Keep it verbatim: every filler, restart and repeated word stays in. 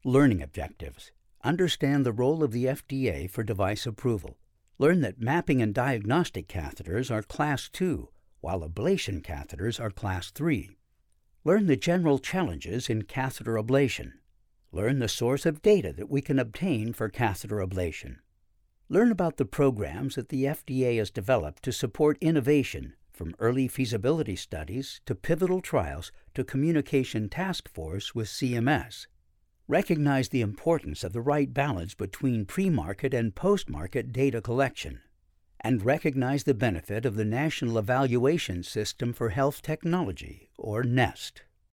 Learning objectives. Understand the role of the F D A for device approval. Learn that mapping and diagnostic catheters are Class two, while ablation catheters are Class three. Learn the general challenges in catheter ablation. Learn the source of data that we can obtain for catheter ablation. Learn about the programs that the F D A has developed to support innovation, from early feasibility studies to pivotal trials to communication task force with C M S. Recognize the importance of the right balance between pre-market and post-market data collection. And recognize the benefit of the National Evaluation System for Health Technology, or NEST.